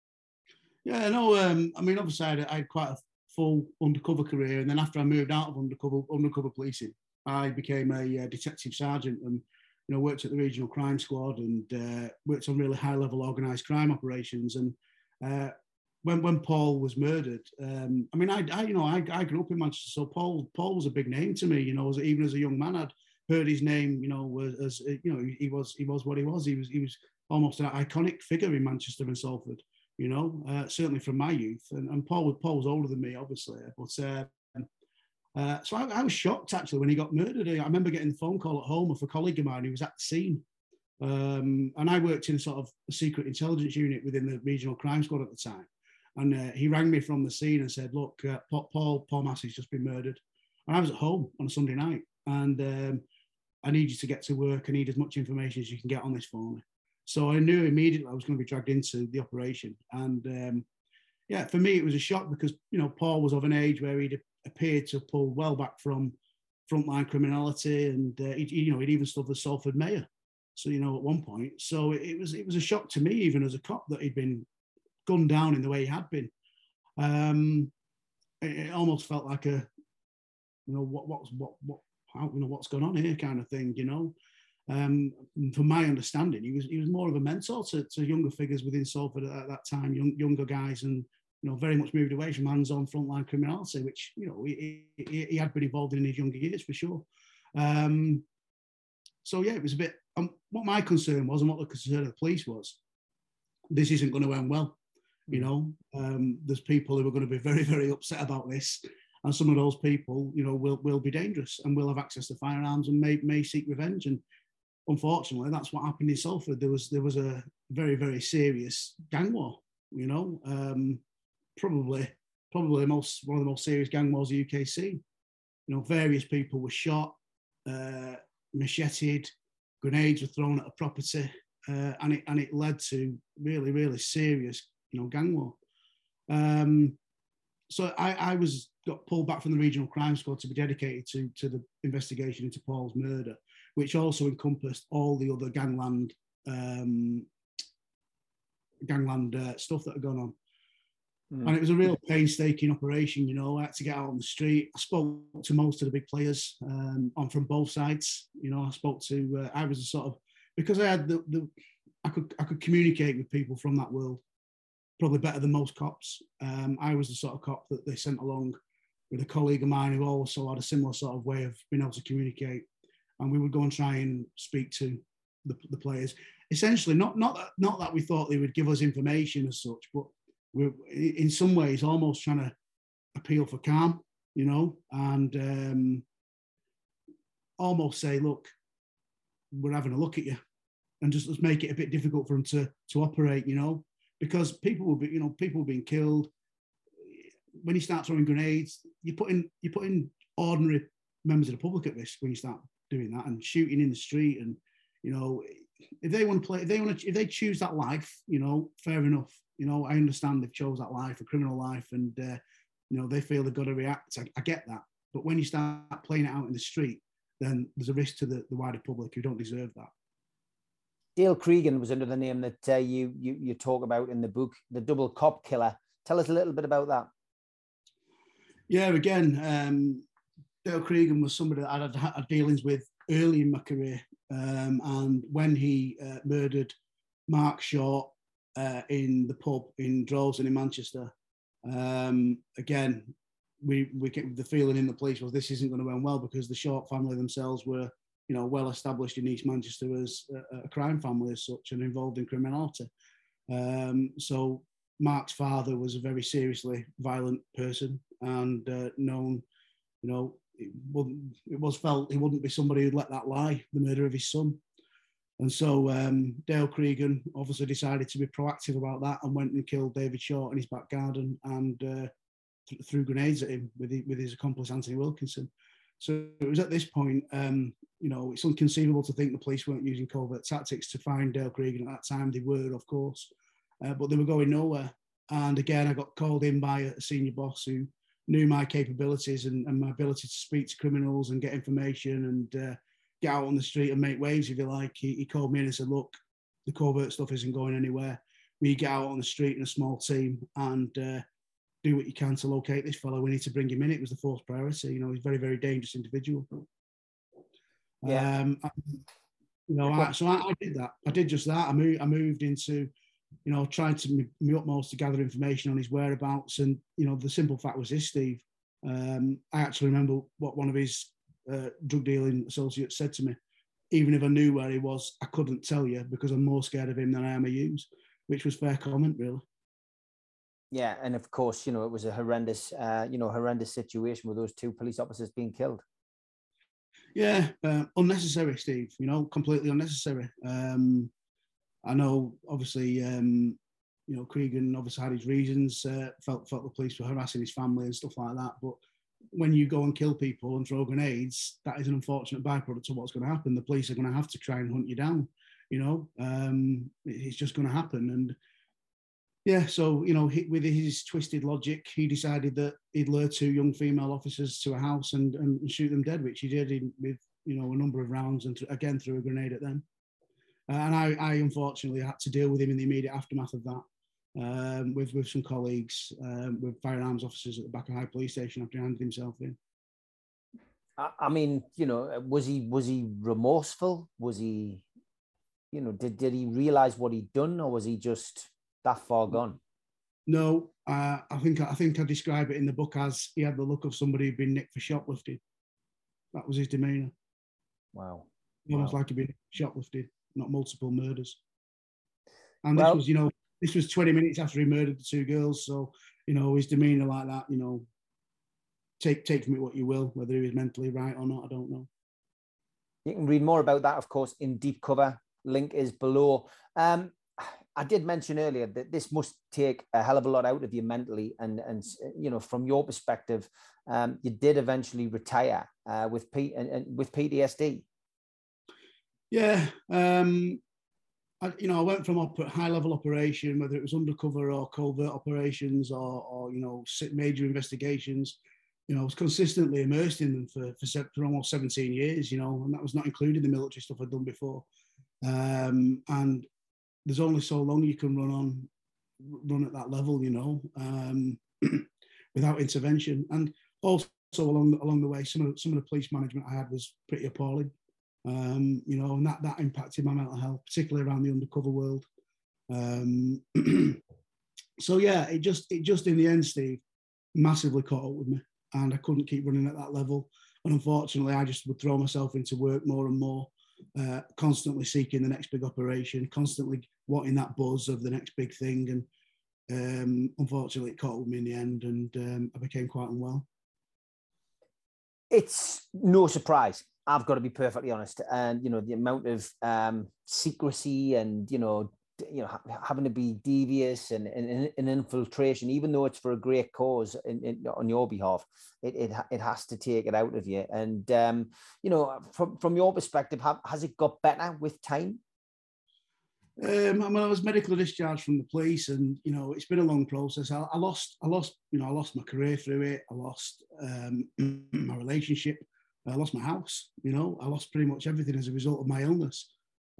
Yeah, no, um, I mean, obviously, I had, I had quite a full undercover career, and then after I moved out of undercover undercover policing, I became a uh, detective sergeant, and you know, worked at the regional crime squad, and uh, worked on really high level organised crime operations. And uh, when when Paul was murdered, um, I mean, I, I you know, I, I grew up in Manchester, so Paul Paul was a big name to me. You know, as, even as a young man, I'd heard his name. You know, was as you know, he was he was what he was. He was he was almost an iconic figure in Manchester and Salford. You know, uh, certainly from my youth. And, and Paul, Paul was older than me, obviously. But uh, uh, so I, I was shocked, actually, when he got murdered. I remember getting a phone call at home of a colleague of mine who was at the scene. Um, and I worked in sort of a secret intelligence unit within the regional crime squad at the time. And uh, he rang me from the scene and said, look, uh, Paul, Paul Massey's just been murdered. And I was at home on a Sunday night. And um, I need you to get to work. I need as much information as you can get on this for me. So I knew immediately I was going to be dragged into the operation. And um, yeah, for me, it was a shock because, you know, Paul was of an age where he'd appeared to pull well back from frontline criminality. And, uh, he, you know, he'd even stood for Salford mayor. So, you know, at one point. So it was it was a shock to me, even as a cop, that he'd been gunned down in the way he had been. Um, it, it almost felt like a, you know, what, what's, what, what, how, you know, what's going on here kind of thing, you know. Um, from my understanding, he was he was more of a mentor to, to younger figures within Salford at that time, young, younger guys, and you know, very much moved away from hands-on frontline criminality, which you know he, he, he had been involved in his younger years for sure. Um, so yeah, it was a bit. Um, what my concern was, and what the concern of the police was, this isn't going to end well. Mm. You know, um, there's people who are going to be very very upset about this. And some of those people, you know, will will be dangerous and will have access to firearms and may may seek revenge. And unfortunately, that's what happened in Salford. There was there was a very very serious gang war. You know, um, probably probably the most one of the most serious gang wars the U K seen. You know, various people were shot, uh, macheted, grenades were thrown at a property, uh, and it and it led to really really serious, you know, gang war. Um, so I, I was got pulled back from the regional crime squad to be dedicated to to the investigation into Paul's murder, which also encompassed all the other gangland um, gangland uh, stuff that had gone on. Mm. And it was a real painstaking operation. You know, I had to get out on the street. I spoke to most of the big players um, on from both sides. You know, I spoke to. Uh, I was a sort of because I had the, the I could I could communicate with people from that world probably better than most cops. Um, I was the sort of cop that they sent along with a colleague of mine who also had a similar sort of way of being able to communicate. And we would go and try and speak to the, the players. Essentially, not not that, not that we thought they would give us information as such, but we're in some ways almost trying to appeal for calm, you know, and um, almost say, look, we're having a look at you, and just let's make it a bit difficult for them to to operate, you know, because people will be, you know, people being killed. When you start throwing grenades, you put in you put in ordinary members of the public at risk when you start doing that and shooting in the street. And you know, if they want to play, if they want to, if they choose that life, you know, fair enough. You know, I understand they've chose that life, a criminal life, and uh, you know they feel they've got to react. I, I get that, but when you start playing it out in the street, then there's a risk to the, the wider public who don't deserve that. Dale Cregan was under the name that uh, you, you you talk about in the book, the double cop killer. Tell us a little bit about that. Yeah, again, um, Dale Cregan was somebody that I had had dealings with early in my career, um, and when he uh, murdered Mark Short uh, in the pub in Droylsden in Manchester, um, again, we we get the feeling in the police was this isn't going to end well, because the Short family themselves were, you know, well established in East Manchester as a, a crime family as such and involved in criminality. Um, so Mark's father was a very seriously violent person and uh, known, you know, it, it was felt he wouldn't be somebody who'd let that lie, the murder of his son. And so um, Dale Cregan obviously decided to be proactive about that and went and killed David Short in his back garden and uh, th- threw grenades at him with, the, with his accomplice Anthony Wilkinson. So it was at this point, um, you know, it's inconceivable to think the police weren't using covert tactics to find Dale Cregan at that time. They were, of course, uh, but they were going nowhere. And again, I got called in by a senior boss who knew my capabilities and, and my ability to speak to criminals and get information and uh, get out on the street and make waves, if you like. He, he called me in and said, look, the covert stuff isn't going anywhere. We get out on the street in a small team and uh, do what you can to locate this fellow. We need to bring him in. It was the fourth priority. You know, he's a very, very dangerous individual. Yeah. Um, I, you know, I, so I, I did that. I did just that. I moved, I moved into, you know, trying to my utmost to gather information on his whereabouts. And, you know, the simple fact was this, Steve. Um, I actually remember what one of his uh, drug dealing associates said to me. Even if I knew where he was, I couldn't tell you because I'm more scared of him than I am of you, which was fair comment, really. Yeah, and of course, you know, it was a horrendous, uh, you know, horrendous situation with those two police officers being killed. Yeah, uh, unnecessary, Steve. You know, completely unnecessary. Um, I know, obviously, um, you know, Cregan obviously had his reasons. Uh, felt felt the police were harassing his family and stuff like that. But when you go and kill people and throw grenades, that is an unfortunate byproduct of what's going to happen. The police are going to have to try and hunt you down. You know, um, it's just going to happen. And yeah, so, you know, he, with his twisted logic, he decided that he'd lure two young female officers to a house and, and shoot them dead, which he did in, with, you know, a number of rounds and th- again threw a grenade at them. Uh, and I, I unfortunately had to deal with him in the immediate aftermath of that, um, with, with some colleagues, um, with firearms officers at the back of High Police Station after he handed himself in. I, I mean, you know, was he was he remorseful? Was he, you know, did, did he realize what he'd done, or was he just that far gone? No, uh, I think I think I describe it in the book as he had the look of somebody who'd been nicked for shoplifting. That was his demeanour. Wow. Almost wow. like he'd been shoplifted, not multiple murders. And well, this was, you know, this was twenty minutes after he murdered the two girls. So, you know, his demeanour like that, you know, take take from it what you will, whether he was mentally right or not, I don't know. You can read more about that, of course, in Deep Cover. Link is below. Um, I did mention earlier that this must take a hell of a lot out of you mentally, and and you know, from your perspective, um, you did eventually retire uh, with P and, and with P T S D. Yeah, um, I, you know, I went from op- high level operation, whether it was undercover or covert operations or, or you know, major investigations. You know, I was consistently immersed in them for, for for almost seventeen years. You know, and that was not including the military stuff I'd done before. Um, and there's only so long you can run on, run at that level, you know, um, without intervention. And also along along the way, some of some of the police management I had was pretty appalling, um, you know, and that that impacted my mental health, particularly around the undercover world. Um, so yeah, it just it just in the end, Steve, massively caught up with me, and I couldn't keep running at that level. And unfortunately, I just would throw myself into work more and more. Uh, constantly seeking the next big operation, constantly wanting that buzz of the next big thing. And um, unfortunately, it caught with me in the end, and um, I became quite unwell. It's no surprise, I've got to be perfectly honest. And, you know, the amount of um, secrecy and, you know, you know, ha- having to be devious and, and, and infiltration, even though it's for a great cause in, in, on your behalf, it, it it has to take it out of you. And um, you know, from from your perspective, have, has it got better with time? Um, I mean, I was medically discharged from the police, and you know, it's been a long process. I, I lost, I lost, you know, I lost my career through it. I lost um, my relationship. I lost my house. You know, I lost pretty much everything as a result of my illness.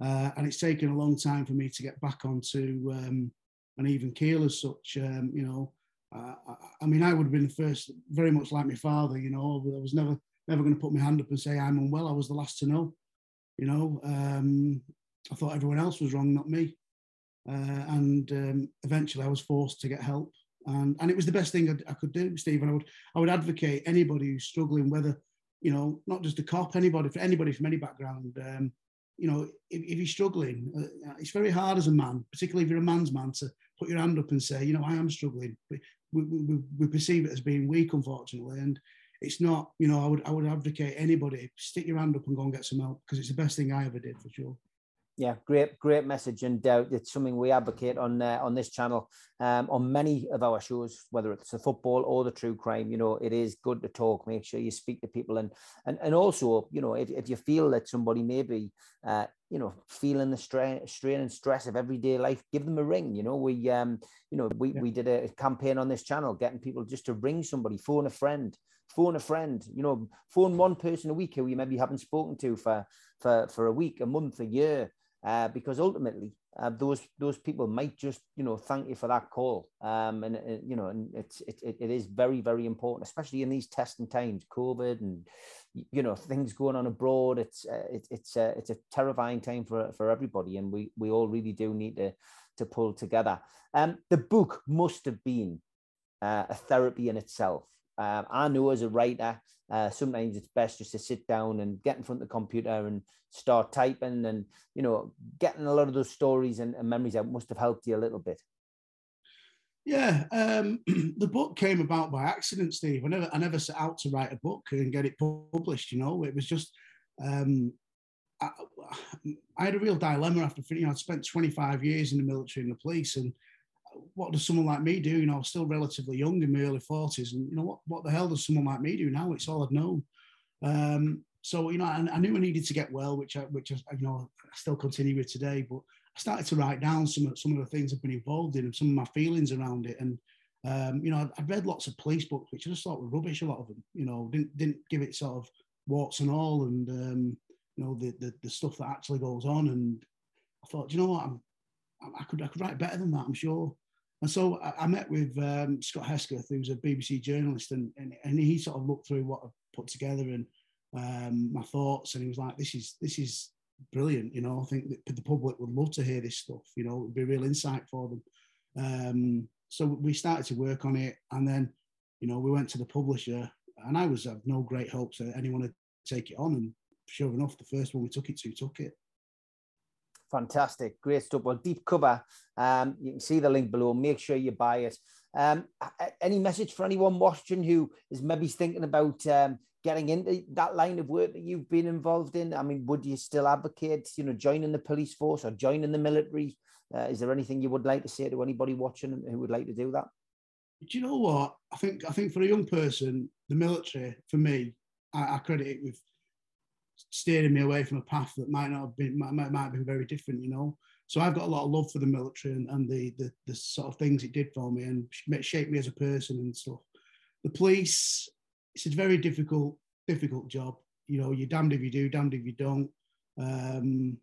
uh, and it's taken a long time for me to get back onto um, an even keel as such. Um, you know, uh, I, I mean, I would have been the first, very much like my father. You know, I was never never going to put my hand up and say I'm unwell. I was the last to know. You know, um, I thought everyone else was wrong, not me. Uh, and um, eventually, I was forced to get help. And, and it was the best thing I, I could do, Steve. And I would I would advocate anybody who's struggling, whether, you know, not just a cop, anybody, for anybody from any background. Um, you know, if, if you're struggling, uh, it's very hard as a man, particularly if you're a man's man, to put your hand up and say, you know, I am struggling. We, we, we, we perceive it as being weak, unfortunately, and it's not. You know, I would I would advocate anybody, stick your hand up and go and get some help, because it's the best thing I ever did, for sure. Yeah, great, great message, and uh, it's something we advocate on uh, on this channel, um, on many of our shows, whether it's the football or the true crime. You know, it is good to talk. Make sure you speak to people, and and and also, you know, if, if you feel that somebody may be, uh, you know, feeling the strain, strain and stress of everyday life, give them a ring. You know, we, um, you know, we yeah. we did a campaign on this channel, getting people just to ring somebody, phone a friend. Phone a friend, you know, phone one person a week who you maybe haven't spoken to for for for a week, a month, a year. Uh, because ultimately, uh, those those people might just, you know, thank you for that call. Um, and, uh, you know, and it's it, it is very, very important, especially in these testing times, COVID and, you know, things going on abroad. It's uh, it, it's uh, it's a terrifying time for for everybody, and we we all really do need to to pull together. Um, the book must have been uh, a therapy in itself. Um, I know as a writer, uh, sometimes it's best just to sit down and get in front of the computer and start typing, and, you know, getting a lot of those stories and, and memories out must have helped you a little bit. Yeah, um, the book came about by accident, Steve. I never, I never set out to write a book and get it published. You know, it was just, um, I, I had a real dilemma after, you know, I'd spent twenty-five years in the military and the police, and what does someone like me do? You know, I was still relatively young in my early forties, and, you know, what, what the hell does someone like me do now? It's all I'd known. Um, so, you know, I, I knew I needed to get well, which I, which I, you know, I still continue with today. But I started to write down some of some of the things I've been involved in and some of my feelings around it. And um, you know, I'd, I'd read lots of police books, which I just thought were rubbish. A lot of them, you know, didn't didn't give it sort of warts and all, and um, you know, the, the the stuff that actually goes on. And I thought, you know what, I'm, I could I could write better than that, I'm sure. And so I, I met with um, Scott Hesketh, who's a B B C journalist, and, and and he sort of looked through what I've put together and um, my thoughts, and he was like, "This is this is brilliant." You know, I think that the public would love to hear this stuff. You know, it would be a real insight for them. Um, so we started to work on it, and then, you know, we went to the publisher, and I was had no great hopes that anyone would take it on, and sure enough, the first one we took it to took it. Fantastic, great stuff. Well, Deep Cover, um, you can see the link below. Make sure you buy it. Um, any message for anyone watching who is maybe thinking about um, getting into that line of work that you've been involved in? I mean, would you still advocate, you know, joining the police force or joining the military? Uh, is there anything you would like to say to anybody watching who would like to do that? Do you know what? I think I think for a young person, the military, for me, I, I credit it with steering me away from a path that might not have been might, might have been very different, you know. So I've got a lot of love for the military and, and the, the the sort of things it did for me and shaped me as a person and stuff. The police, it's a very difficult difficult job. You know, you're damned if you do, damned if you don't. Um,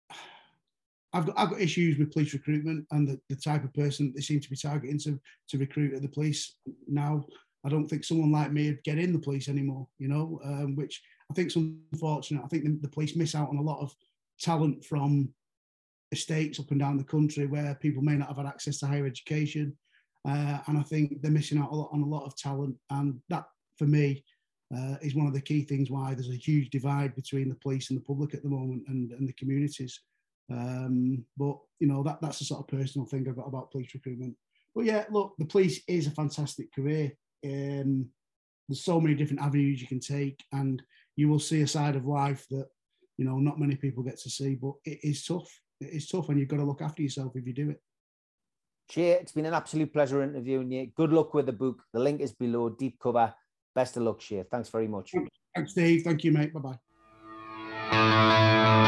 I've got I've got issues with police recruitment and the, the type of person they seem to be targeting to to recruit at the police now. I don't think someone like me would get in the police anymore, you know, um, which I think is unfortunate. I think the, the police miss out on a lot of talent from estates up and down the country where people may not have had access to higher education. Uh, and I think they're missing out a lot, on a lot of talent. And that, for me, uh, is one of the key things why there's a huge divide between the police and the public at the moment and, and the communities. Um, but, you know, that, that's a sort of personal thing I've got about police recruitment. But yeah, look, the police is a fantastic career. Um, there's so many different avenues you can take, and you will see a side of life that, you know, not many people get to see, but it is tough. It is tough, and you've got to look after yourself if you do it. Shay, it's been an absolute pleasure interviewing you. Good luck with the book. The link is below. Deep Cover. Best of luck, Shay. Thanks very much. Thanks, Steve. Thank you, mate. Bye-bye.